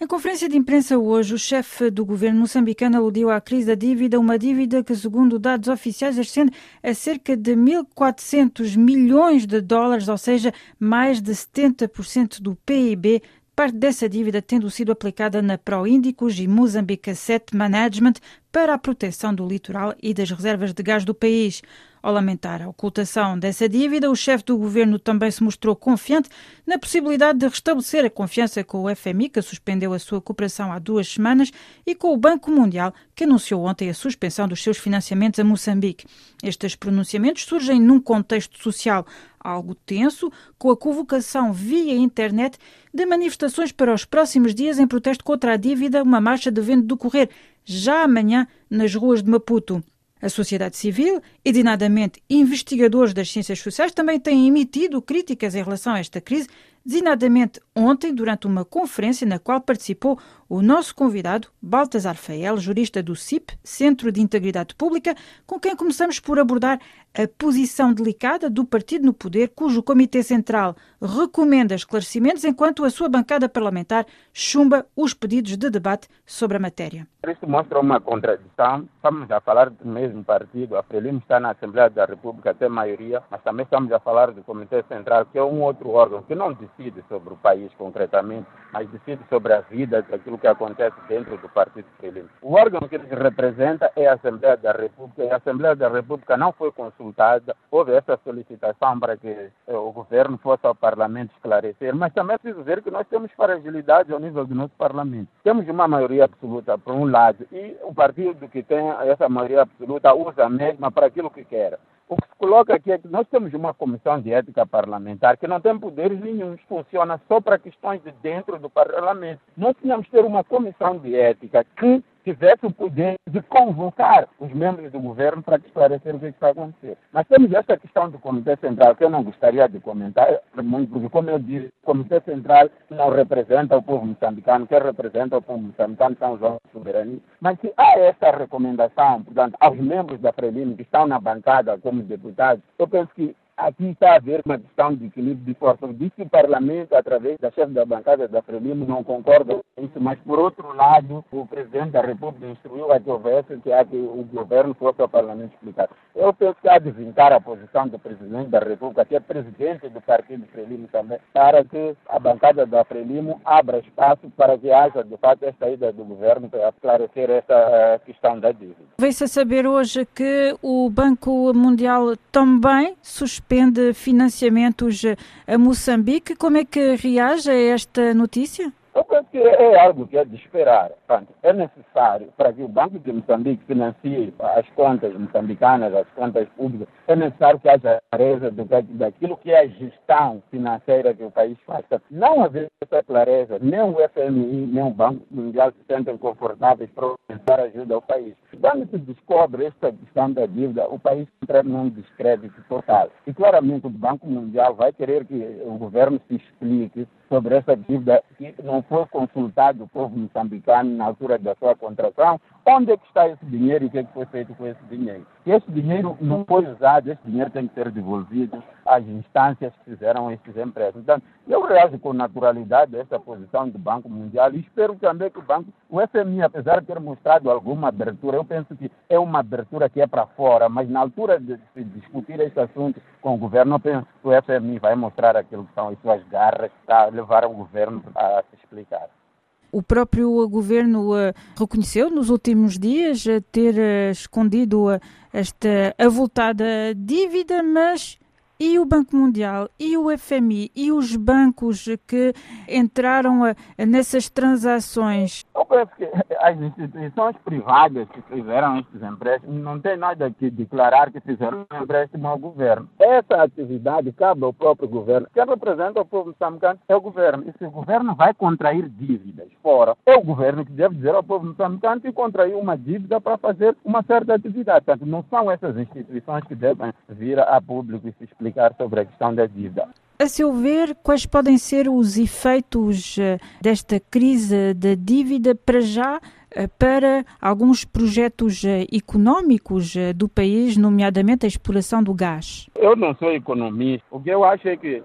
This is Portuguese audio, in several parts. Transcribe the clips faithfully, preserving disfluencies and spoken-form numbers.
Em conferência de imprensa hoje, o chefe do governo moçambicano aludiu à crise da dívida, uma dívida que, segundo dados oficiais, ascende a cerca de mil e quatrocentos milhões de dólares, ou seja, mais de setenta por cento do P I B, parte dessa dívida tendo sido aplicada na Proíndicos e Moçambique Asset Management para a proteção do litoral e das reservas de gás do país. Ao lamentar a ocultação dessa dívida, o chefe do governo também se mostrou confiante na possibilidade de restabelecer a confiança com o F M I, que suspendeu a sua cooperação há duas semanas, e com o Banco Mundial, que anunciou ontem a suspensão dos seus financiamentos a Moçambique. Estes pronunciamentos surgem num contexto social algo tenso, com a convocação via internet de manifestações para os próximos dias em protesto contra a dívida, uma marcha devendo decorrer já amanhã nas ruas de Maputo. A sociedade civil e, designadamente, investigadores das ciências sociais também têm emitido críticas em relação a esta crise, designadamente ontem, durante uma conferência na qual participou o nosso convidado, Baltasar Fael, jurista do C I P, Centro de Integridade Pública, com quem começamos por abordar a posição delicada do partido no poder, cujo Comitê Central recomenda esclarecimentos, enquanto a sua bancada parlamentar chumba os pedidos de debate sobre a matéria. Isso mostra uma contradição. Estamos a falar do mesmo partido. A Frelimo está na Assembleia da República, tem maioria, mas também estamos a falar do Comitê Central, que é um outro órgão que não decide sobre o país concretamente, mas decide sobre a vida, daquilo que acontece dentro do partido Frelimo. O órgão que eles representam é a Assembleia da República, e a Assembleia da República não foi consultada. Houve essa solicitação para que eh, o governo fosse ao Parlamento esclarecer, mas também é preciso ver que nós temos fragilidades ao nível do nosso Parlamento. Temos uma maioria absoluta, por um lado, e o partido que tem essa maioria absoluta usa a mesma para aquilo que quer. O que se coloca aqui é que nós temos uma comissão de ética parlamentar que não tem poderes nenhum, funciona só para questões de dentro do Parlamento. Nós tínhamos que ter uma comissão de ética que tivesse o poder de convocar os membros do governo para esclarecer o que está a acontecer. Mas temos esta questão do Comitê Central, que eu não gostaria de comentar, porque, como eu disse, o Comitê Central não representa o povo moçambicano, quem representa o povo moçambicano são os órgãos soberanistas. Mas se há essa recomendação, portanto, aos membros da Frelimo que estão na bancada como deputados, eu penso que aqui está a haver uma questão de equilíbrio de força. Eu disse que o Parlamento, através da chefe da bancada da Frelimo, não concorda com isso, mas, por outro lado, o Presidente da República instruiu a que houvesse que, a que o governo fosse ao Parlamento explicar. Eu penso que há de vincar a posição do Presidente da República, que é Presidente do Partido Frelimo também, para que a bancada da Frelimo abra espaço para que haja, de fato, esta ida do governo para esclarecer essa questão da dívida. Veio-se a saber hoje que o Banco Mundial também suspende financiamentos a Moçambique. Como é que reage a esta notícia? Eu penso que é algo que é de esperar. Portanto, é necessário para que o Banco de Moçambique financie as contas moçambicanas, as contas públicas, é necessário que haja clareza do, daquilo que é a gestão financeira que o país faz. Portanto, não haver essa clareza, nem o F M I, nem o Banco Mundial se sentem confortáveis para oferecer ajuda ao país. Quando se descobre esta questão da dívida, o país entra num descrédito total. E claramente o Banco Mundial vai querer que o governo se explique sobre essa dívida que não foi consultado o povo moçambicano na altura da sua contratação. Onde é que está esse dinheiro e o que é que foi feito com esse dinheiro? Se esse dinheiro não foi usado, esse dinheiro tem que ser devolvido às instâncias que fizeram esses empréstimos. Então, eu reajo com naturalidade a essa posição do Banco Mundial e espero também que o Banco, o F M I, apesar de ter mostrado alguma abertura, eu penso que é uma abertura que é para fora, mas na altura de se discutir este assunto com o governo, eu penso que o F M I vai mostrar aquilo que são as suas garras para levar o governo a se explicar. O próprio governo uh, reconheceu nos últimos dias uh, ter uh, escondido uh, esta avultada dívida, mas e o Banco Mundial, e o F M I, e os bancos que entraram uh, nessas transações? Eu penso que as instituições privadas que fizeram estes empréstimos não têm nada que declarar que fizeram um empréstimo ao governo. Essa atividade cabe ao próprio governo. Quem representa o povo moçambicano é o governo. E se o governo vai contrair dívidas fora, é o governo que deve dizer ao povo moçambicano que contraiu uma dívida para fazer uma certa atividade. Portanto, não são essas instituições que devem vir a público e se explicar sobre a questão da dívida. A seu ver, quais podem ser os efeitos desta crise da dívida para já para alguns projetos económicos do país, nomeadamente a exploração do gás? Eu não sou economista. O que eu acho é que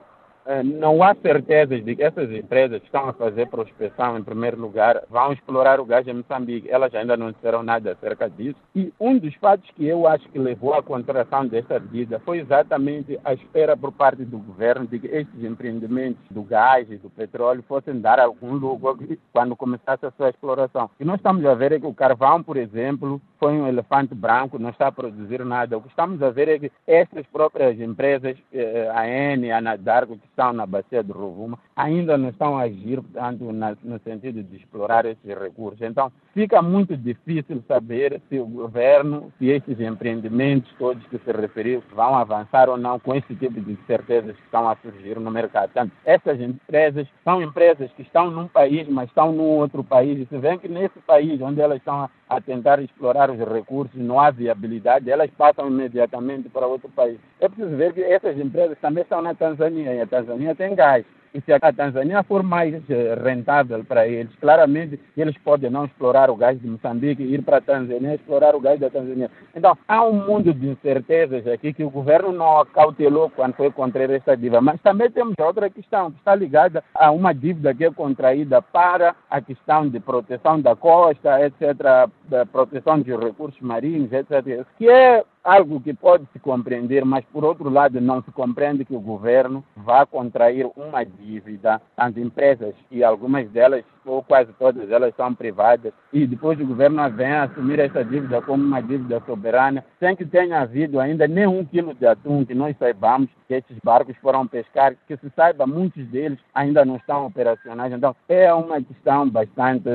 não há certezas de que essas empresas que estão a fazer prospecção, em primeiro lugar, vão explorar o gás em Moçambique. Elas ainda não disseram nada acerca disso. E um dos fatos que eu acho que levou à contração desta medida foi exatamente a espera por parte do governo de que estes empreendimentos do gás e do petróleo fossem dar algum lucro quando começasse a sua exploração. E nós estamos a ver é que o carvão, por exemplo, foi um elefante branco, não está a produzir nada. O que estamos a ver é que essas próprias empresas, a Eni, a Anadarko, que estão na bacia do Rovuma, ainda não estão a agir, portanto, no sentido de explorar esses recursos. Então, fica muito difícil saber se o governo, se esses empreendimentos todos que se referiu vão avançar ou não com esse tipo de certezas que estão a surgir no mercado. Portanto, essas empresas são empresas que estão num país, mas estão num outro país. E se vê que nesse país onde elas estão a tentar explorar os recursos, não há viabilidade, elas passam imediatamente para outro país. É preciso ver que essas empresas também estão na Tanzânia, e a Tanzânia tem gás. E se a Tanzânia for mais rentável para eles, claramente eles podem não explorar o gás de Moçambique e ir para a Tanzânia explorar o gás da Tanzânia. Então, há um mundo de incertezas aqui que o governo não acautelou quando foi contrair esta dívida. Mas também temos outra questão que está ligada a uma dívida que é contraída para a questão de proteção da costa, etcétera, da proteção dos recursos marinhos, etcétera, que é algo que pode se compreender, mas por outro lado não se compreende que o governo vá contrair uma dívida às empresas, e algumas delas, ou quase todas elas, são privadas, e depois o governo vem assumir essa dívida como uma dívida soberana, sem que tenha havido ainda nem um quilo de atum, que nós saibamos que esses barcos foram pescar, que se saiba, muitos deles ainda não estão operacionais. Então, é uma questão bastante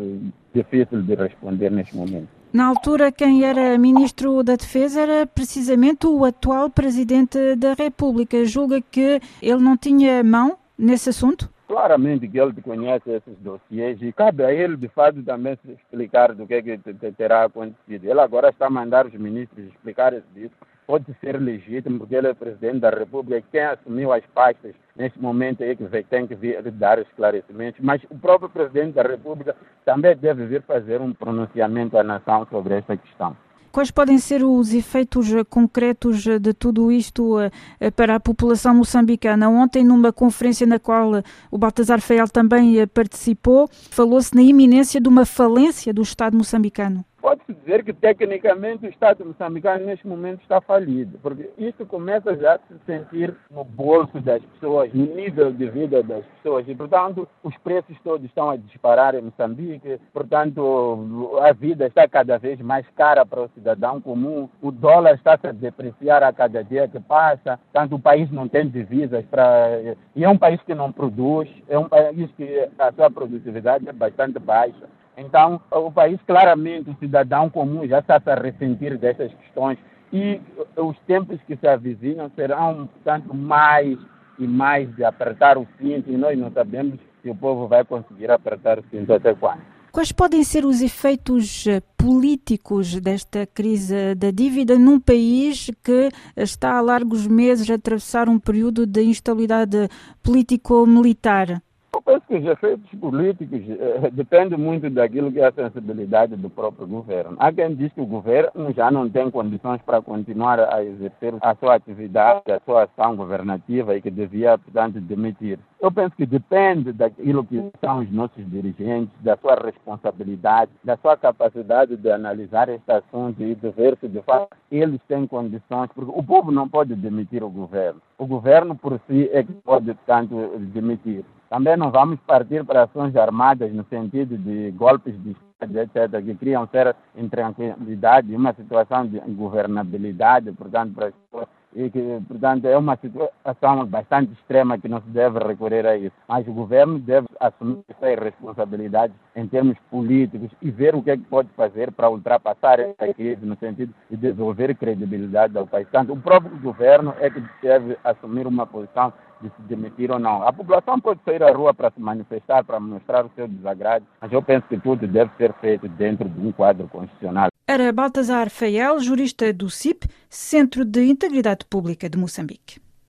difícil de responder neste momento. Na altura, quem era Ministro da Defesa era precisamente o atual Presidente da República. Julga que ele não tinha mão nesse assunto? Claramente que ele conhece esses dossiês e cabe a ele, de fato, também se explicar do que, é que terá acontecido. Ele agora está a mandar os ministros explicar isso. Pode ser legítimo, porque ele é Presidente da República e quem assumiu as pastas neste momento é que tem que vir dar esclarecimentos, mas o próprio Presidente da República também deve vir fazer um pronunciamento à nação sobre esta questão. Quais podem ser os efeitos concretos de tudo isto para a população moçambicana? Ontem, numa conferência na qual o Baltazar Feial também participou, falou-se na iminência de uma falência do Estado moçambicano. Pode-se dizer que, tecnicamente, o Estado moçambicano, neste momento, está falido, porque isso começa já a se sentir no bolso das pessoas, no nível de vida das pessoas, e, portanto, os preços todos estão a disparar em Moçambique, portanto, a vida está cada vez mais cara para o cidadão comum, o dólar está a depreciar a cada dia que passa, portanto, o país não tem divisas para... E é um país que não produz, é um país que a sua produtividade é bastante baixa. Então, o país, claramente, o cidadão comum já está a ressentir dessas questões e os tempos que se avizinham serão, portanto, mais e mais de apertar o cinto, e nós não sabemos se o povo vai conseguir apertar o cinto até quando. Quais podem ser os efeitos políticos desta crise da dívida num país que está há largos meses a atravessar um período de instabilidade político-militar? Eu penso que os efeitos políticos eh, dependem muito daquilo que é a sensibilidade do próprio governo. Há quem diz que o governo já não tem condições para continuar a exercer a sua atividade, a sua ação governativa e que devia, portanto, demitir. Eu penso que depende daquilo que são os nossos dirigentes, da sua responsabilidade, da sua capacidade de analisar este assunto e de ver se, de fato, eles têm condições, porque o povo não pode demitir o governo. O governo, por si, é que pode, portanto, demitir. Também não vamos partir para ações armadas no sentido de golpes de Estado, etcétera, que criam certa intranquilidade e uma situação de ingovernabilidade, portanto, para as pessoas, e que, portanto, é uma situação bastante extrema que não se deve recorrer a isso. Mas o governo deve assumir essas responsabilidades em termos políticos e ver o que é que pode fazer para ultrapassar essa crise no sentido de devolver credibilidade ao país. Portanto, o próprio governo é que deve assumir uma posição de se demitir ou não. A população pode sair à rua para se manifestar, para mostrar o seu desagrado, mas eu penso que tudo deve ser feito dentro de um quadro constitucional. Era Baltazar Feial, jurista do C I P, Centro de Integridade Pública de Moçambique.